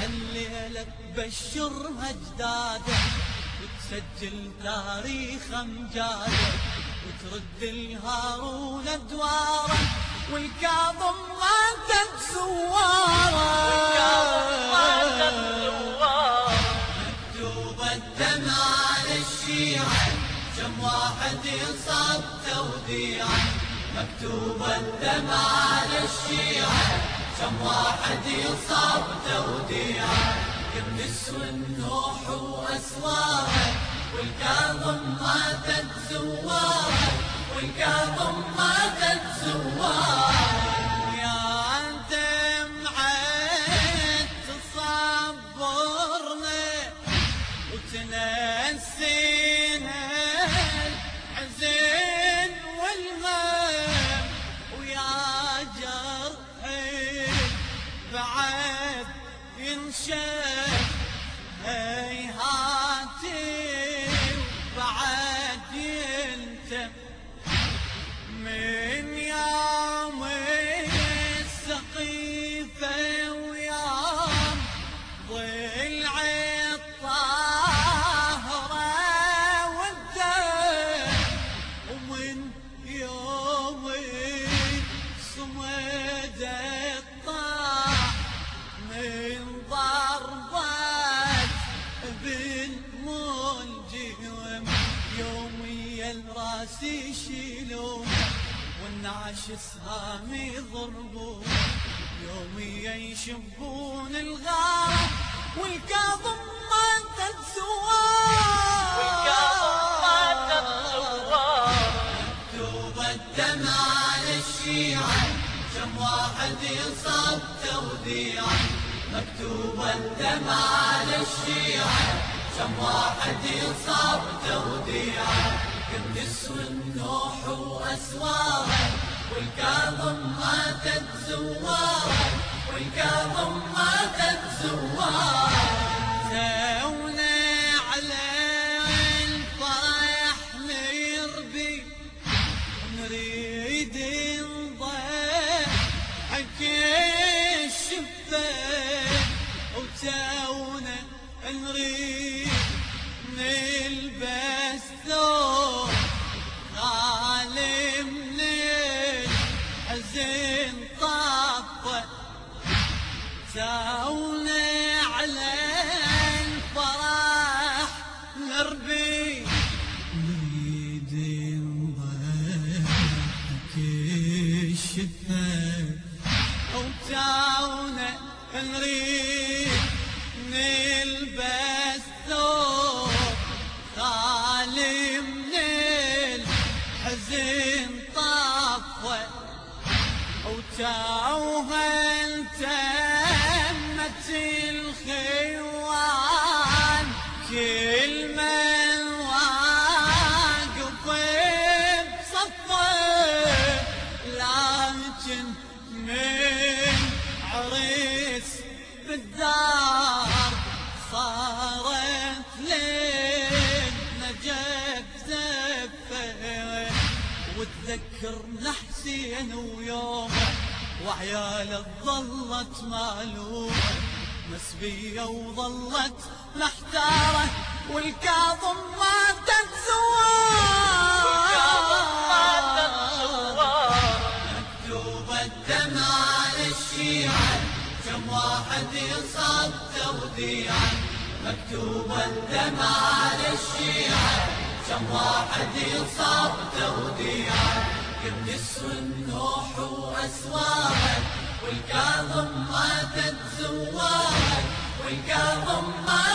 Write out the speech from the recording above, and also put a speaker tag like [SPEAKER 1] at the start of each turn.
[SPEAKER 1] هالليلة تبشرها جداده وتسجل تاريخ امجاده وترد الهارون ادواره والكاظم ماتت زواره مكتوب الدم على الشيعة كم واحد ينصب توديعه مكتوب الدم على الشيعة كم واحد ينصب توديعه كم نسوى النوح وأسواره والكاظم ماتت زواره والكاظم ماتت زواره يا دمعة تصبرنا وتنسينا الحزن والغم ويا جرحي بعد ينشف هيهاتي بعد ينتم من يوم السقيفة ويوم ضلع الطاهرة والدم ومن يوم صمد الطاح من ضربات بالمنجم يوميا الراس يشيلون والنعش سهام يضربون يوميا يشبون الغار والكاظم ماتت زوار مكتوب الدم على الشيعة كم واحد ينصب توديعه مكتوب الدم على الشيعة كم واحد ينصب توديعه كم نسوى النوح وأسواره والكاظم ماتت زواره والكاظم ماتت زواره زونا على الفرح نربي نريد نضحك الشفة وتونا نريد نلبس ثوب غالي من الحزن طفى تونا على الفرح نربي نريد نضحك الشفة وتونا نريد نلبس ثوب خالي من الحزن طفى وتوها التمت الخوان كل من واقف بصفه لكن من عريس بالدار صارت لنا زفة وتذكرنا حسين ويومه وعياله ظلت مالومه مسبية وظلت محتارة والكاظم ماتت زوار مكتوب الدم على الشيعة كم واحد ينصب توديعه مكتوب الدم على الشيعة كم واحد ينصب توديعه كم نسوى النوح وأسواره والكاظم ماتت زواره والكاظم